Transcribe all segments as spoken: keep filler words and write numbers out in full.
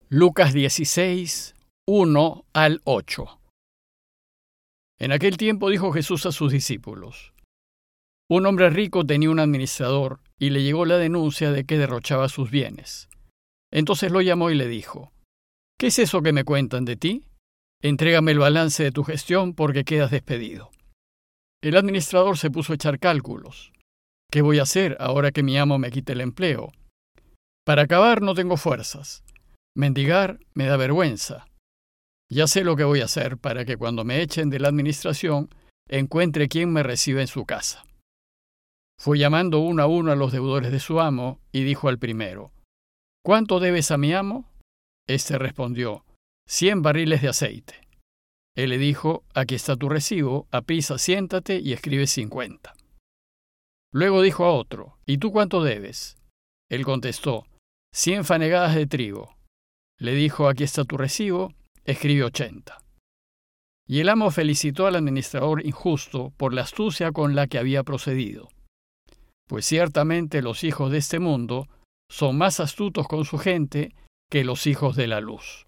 Lucas dieciséis, uno al ocho. En aquel tiempo dijo Jesús a sus discípulos: Un hombre rico tenía un administrador, y le llegó la denuncia de que derrochaba sus bienes. Entonces lo llamó y le dijo: ¿Qué es eso que me cuentan de ti? Entrégame el balance de tu gestión, porque quedas despedido. El administrador se puso a echar cálculos. ¿Qué voy a hacer ahora que mi amo me quite el empleo? Para acabar no tengo fuerzas. Mendigar me da vergüenza. Ya sé lo que voy a hacer para que cuando me echen de la administración encuentre quien me reciba en su casa. Fue llamando uno a uno a los deudores de su amo y dijo al primero: ¿Cuánto debes a mi amo? Este respondió: Cien barriles de aceite. Él le dijo: Aquí está tu recibo, aprisa, siéntate y escribe cincuenta. Luego dijo a otro: ¿Y tú cuánto debes? Él contestó: Cien fanegadas de trigo. Le dijo: Aquí está tu recibo, escribe ochenta. Y el amo felicitó al administrador injusto por la astucia con la que había procedido. Pues ciertamente los hijos de este mundo son más astutos con su gente que los hijos de la luz.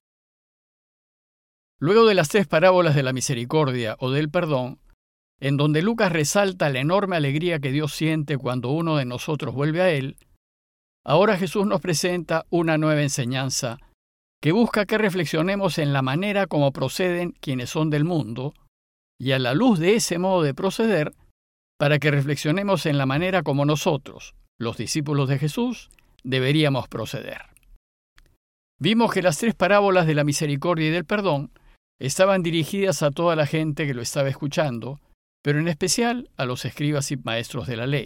Luego de las tres parábolas de la misericordia o del perdón, en donde Lucas resalta la enorme alegría que Dios siente cuando uno de nosotros vuelve a Él, ahora Jesús nos presenta una nueva enseñanza que busca que reflexionemos en la manera como proceden quienes son del mundo, y a la luz de ese modo de proceder, para que reflexionemos en la manera como nosotros, los discípulos de Jesús, deberíamos proceder. Vimos que las tres parábolas de la misericordia y del perdón estaban dirigidas a toda la gente que lo estaba escuchando, pero en especial a los escribas y maestros de la ley.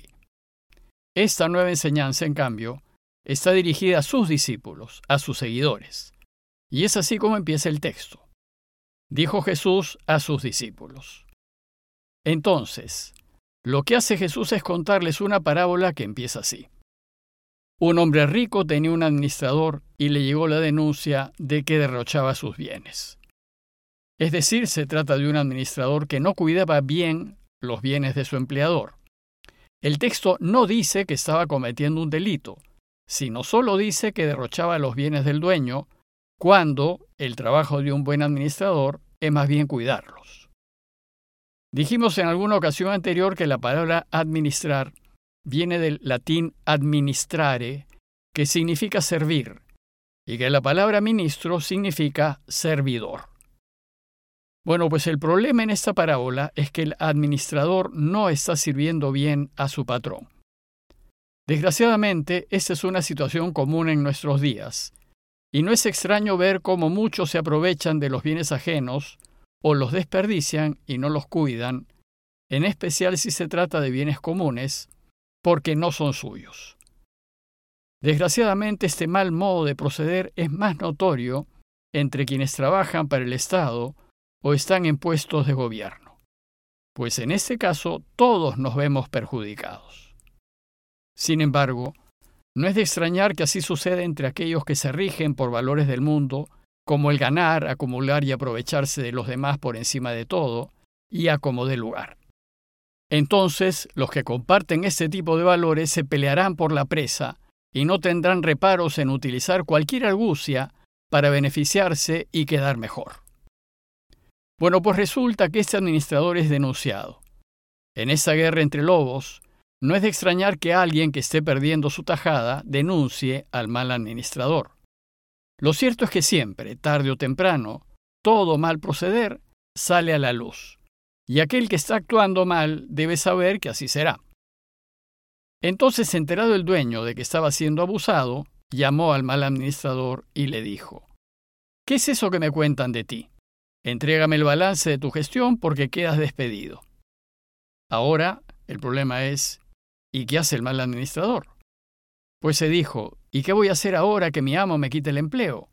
Esta nueva enseñanza, en cambio, está dirigida a sus discípulos, a sus seguidores. Y es así como empieza el texto. Dijo Jesús a sus discípulos. Entonces, lo que hace Jesús es contarles una parábola que empieza así. Un hombre rico tenía un administrador y le llegó la denuncia de que derrochaba sus bienes. Es decir, se trata de un administrador que no cuidaba bien los bienes de su empleador. El texto no dice que estaba cometiendo un delito, sino solo dice que derrochaba los bienes del dueño, cuando el trabajo de un buen administrador es más bien cuidarlos. Dijimos en alguna ocasión anterior que la palabra administrar viene del latín administrare, que significa servir, y que la palabra ministro significa servidor. Bueno, pues el problema en esta parábola es que el administrador no está sirviendo bien a su patrón. Desgraciadamente, esta es una situación común en nuestros días, y no es extraño ver cómo muchos se aprovechan de los bienes ajenos o los desperdician y no los cuidan, en especial si se trata de bienes comunes, porque no son suyos. Desgraciadamente, este mal modo de proceder es más notorio entre quienes trabajan para el Estado o están en puestos de gobierno, pues en este caso todos nos vemos perjudicados. Sin embargo, no es de extrañar que así suceda entre aquellos que se rigen por valores del mundo, como el ganar, acumular y aprovecharse de los demás por encima de todo, y a como dé lugar. Entonces, los que comparten este tipo de valores se pelearán por la presa y no tendrán reparos en utilizar cualquier argucia para beneficiarse y quedar mejor. Bueno, pues resulta que este administrador es denunciado. En esa guerra entre lobos, no es de extrañar que alguien que esté perdiendo su tajada denuncie al mal administrador. Lo cierto es que siempre, tarde o temprano, todo mal proceder sale a la luz, y aquel que está actuando mal debe saber que así será. Entonces, enterado el dueño de que estaba siendo abusado, llamó al mal administrador y le dijo: ¿Qué es eso que me cuentan de ti? Entrégame el balance de tu gestión porque quedas despedido. Ahora, el problema es, ¿y qué hace el mal administrador? Pues se dijo: ¿y qué voy a hacer ahora que mi amo me quite el empleo?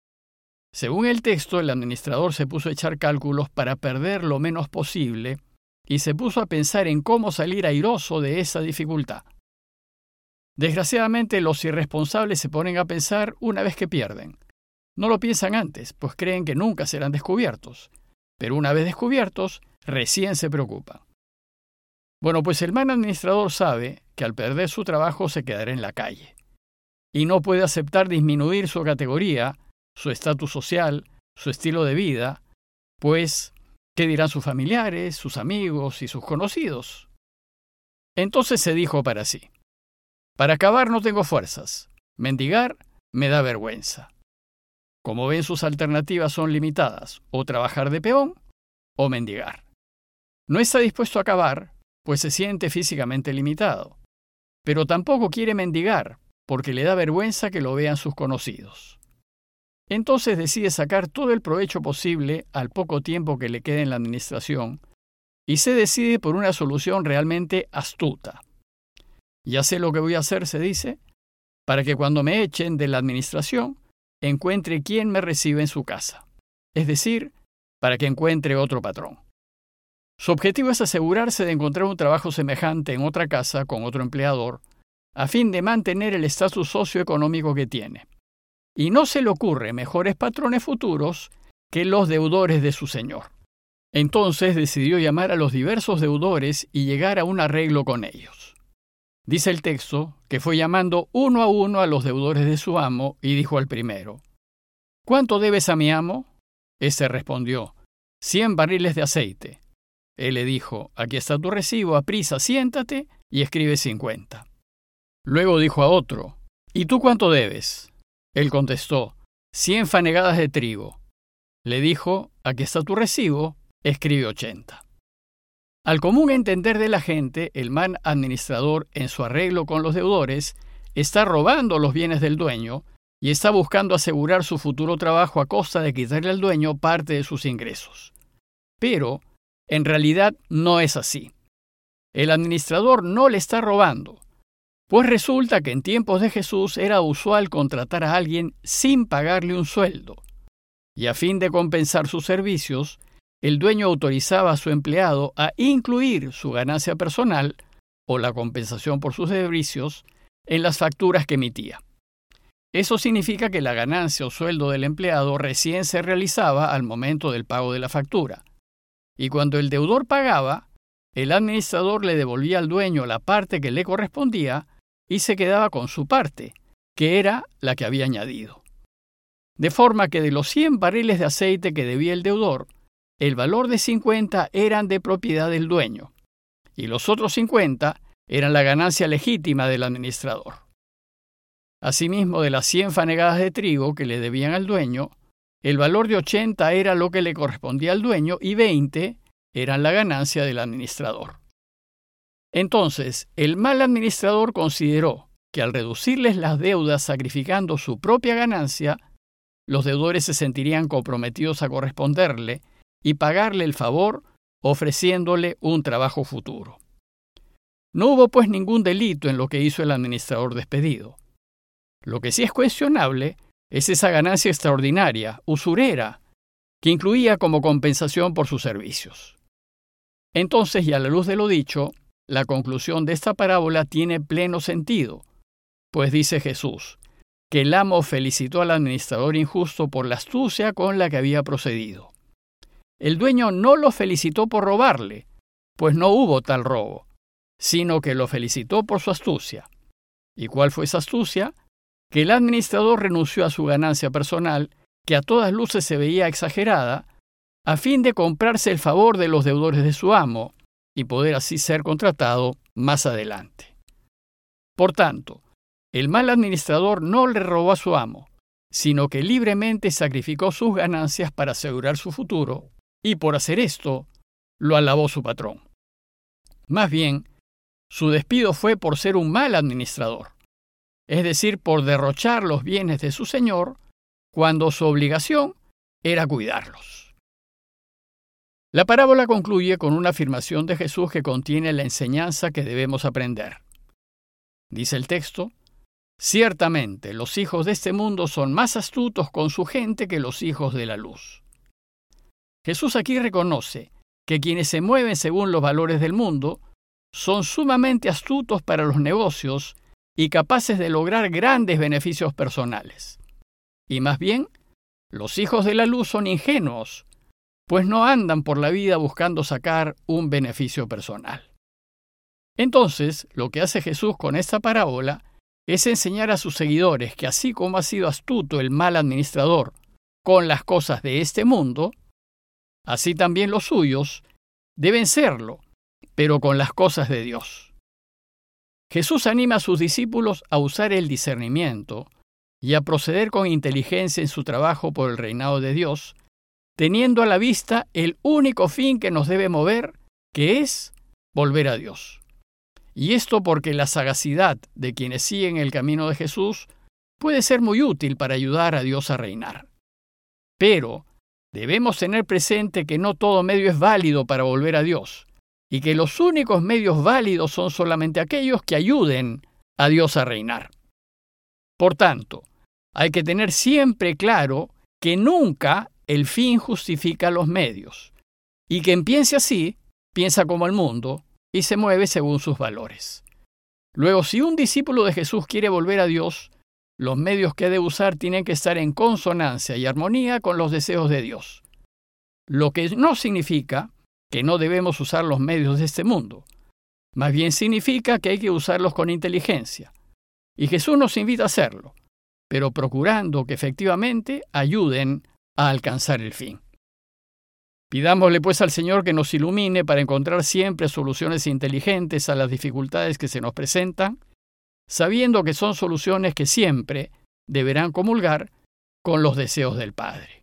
Según el texto, el administrador se puso a echar cálculos para perder lo menos posible y se puso a pensar en cómo salir airoso de esa dificultad. Desgraciadamente, los irresponsables se ponen a pensar una vez que pierden. No lo piensan antes, pues creen que nunca serán descubiertos. Pero una vez descubiertos, recién se preocupan. Bueno, pues el mal administrador sabe que al perder su trabajo se quedará en la calle. Y no puede aceptar disminuir su categoría su estatus social, su estilo de vida, pues, ¿qué dirán sus familiares, sus amigos y sus conocidos? Entonces se dijo para sí: para acabar no tengo fuerzas, mendigar me da vergüenza. Como ven, sus alternativas son limitadas: o trabajar de peón o mendigar. No está dispuesto a acabar, pues se siente físicamente limitado, pero tampoco quiere mendigar, porque le da vergüenza que lo vean sus conocidos. Entonces decide sacar todo el provecho posible al poco tiempo que le queda en la administración y se decide por una solución realmente astuta. Ya sé lo que voy a hacer, se dice, para que cuando me echen de la administración encuentre quien me reciba en su casa, es decir, para que encuentre otro patrón. Su objetivo es asegurarse de encontrar un trabajo semejante en otra casa con otro empleador, a fin de mantener el estatus socioeconómico que tiene. Y no se le ocurre mejores patrones futuros que los deudores de su señor. Entonces decidió llamar a los diversos deudores y llegar a un arreglo con ellos. Dice el texto que fue llamando uno a uno a los deudores de su amo y dijo al primero: ¿cuánto debes a mi amo? Este respondió: cien barriles de aceite. Él le dijo: aquí está tu recibo, aprisa, siéntate y escribe cincuenta. Luego dijo a otro: ¿y tú cuánto debes? Él contestó: cien fanegadas de trigo. Le dijo: aquí está tu recibo, escribe ochenta. Al común entender de la gente, el mal administrador, en su arreglo con los deudores, está robando los bienes del dueño y está buscando asegurar su futuro trabajo a costa de quitarle al dueño parte de sus ingresos. Pero, en realidad, no es así. El administrador no le está robando, pues resulta que en tiempos de Jesús era usual contratar a alguien sin pagarle un sueldo, y a fin de compensar sus servicios, el dueño autorizaba a su empleado a incluir su ganancia personal o la compensación por sus servicios en las facturas que emitía. Eso significa que la ganancia o sueldo del empleado recién se realizaba al momento del pago de la factura, y cuando el deudor pagaba, el administrador le devolvía al dueño la parte que le correspondía y se quedaba con su parte, que era la que había añadido. De forma que de los cien barriles de aceite que debía el deudor, el valor de cincuenta eran de propiedad del dueño, y los otros cincuenta eran la ganancia legítima del administrador. Asimismo, de las cien fanegadas de trigo que le debían al dueño, el valor de ochenta era lo que le correspondía al dueño y veinte eran la ganancia del administrador. Entonces, el mal administrador consideró que al reducirles las deudas sacrificando su propia ganancia, los deudores se sentirían comprometidos a corresponderle y pagarle el favor ofreciéndole un trabajo futuro. No hubo pues ningún delito en lo que hizo el administrador despedido. Lo que sí es cuestionable es esa ganancia extraordinaria, usurera, que incluía como compensación por sus servicios. Entonces, y a la luz de lo dicho, la conclusión de esta parábola tiene pleno sentido, pues dice Jesús que el amo felicitó al administrador injusto por la astucia con la que había procedido. El dueño no lo felicitó por robarle, pues no hubo tal robo, sino que lo felicitó por su astucia. ¿Y cuál fue esa astucia? Que el administrador renunció a su ganancia personal, que a todas luces se veía exagerada, a fin de comprarse el favor de los deudores de su amo y poder así ser contratado más adelante. Por tanto, el mal administrador no le robó a su amo, sino que libremente sacrificó sus ganancias para asegurar su futuro, y por hacer esto, lo alabó su patrón. Más bien, su despido fue por ser un mal administrador, es decir, por derrochar los bienes de su señor, cuando su obligación era cuidarlos. La parábola concluye con una afirmación de Jesús que contiene la enseñanza que debemos aprender. Dice el texto: ciertamente los hijos de este mundo son más astutos con su gente que los hijos de la luz. Jesús aquí reconoce que quienes se mueven según los valores del mundo son sumamente astutos para los negocios y capaces de lograr grandes beneficios personales. Y más bien, los hijos de la luz son ingenuos, pues no andan por la vida buscando sacar un beneficio personal. Entonces, lo que hace Jesús con esta parábola es enseñar a sus seguidores que así como ha sido astuto el mal administrador con las cosas de este mundo, así también los suyos deben serlo, pero con las cosas de Dios. Jesús anima a sus discípulos a usar el discernimiento y a proceder con inteligencia en su trabajo por el reinado de Dios, teniendo a la vista el único fin que nos debe mover, que es volver a Dios. Y esto porque la sagacidad de quienes siguen el camino de Jesús puede ser muy útil para ayudar a Dios a reinar. Pero debemos tener presente que no todo medio es válido para volver a Dios, y que los únicos medios válidos son solamente aquellos que ayuden a Dios a reinar. Por tanto, hay que tener siempre claro que nunca el fin justifica los medios, y quien piense así, piensa como el mundo y se mueve según sus valores. Luego, si un discípulo de Jesús quiere volver a Dios, los medios que debe usar tienen que estar en consonancia y armonía con los deseos de Dios, lo que no significa que no debemos usar los medios de este mundo. Más bien significa que hay que usarlos con inteligencia. Y Jesús nos invita a hacerlo, pero procurando que efectivamente ayuden a alcanzar el fin. Pidámosle pues al Señor que nos ilumine para encontrar siempre soluciones inteligentes a las dificultades que se nos presentan, sabiendo que son soluciones que siempre deberán comulgar con los deseos del Padre.